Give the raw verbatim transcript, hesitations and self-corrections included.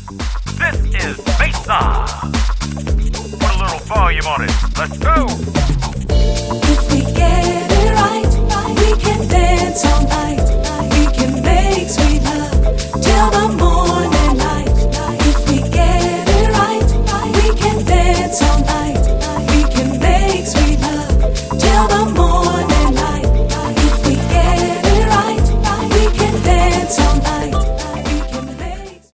This is Mesa. Put a little volume on it. Let's go.